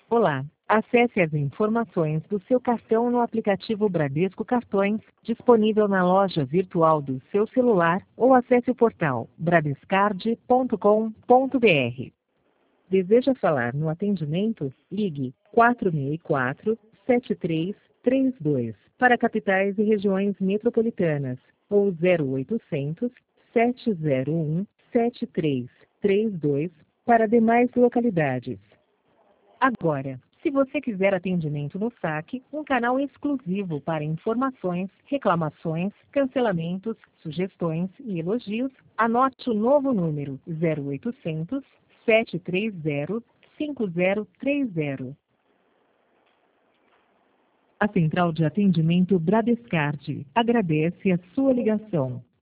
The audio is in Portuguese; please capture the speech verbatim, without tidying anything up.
Olá, acesse as informações do seu cartão no aplicativo Bradesco Cartões, disponível na loja virtual do seu celular, ou acesse o portal bradescard ponto com ponto br. Deseja falar no atendimento? Ligue quatro seis quatro, sete três três dois para capitais e regiões metropolitanas, ou zero oitocentos, sete zero um, sete três três dois para demais localidades. Agora, se você quiser atendimento no saque, um canal exclusivo para informações, reclamações, cancelamentos, sugestões e elogios, anote o novo número zero oitocentos, sete três zero, cinco zero três zero. A Central de Atendimento Bradescard agradece a sua ligação.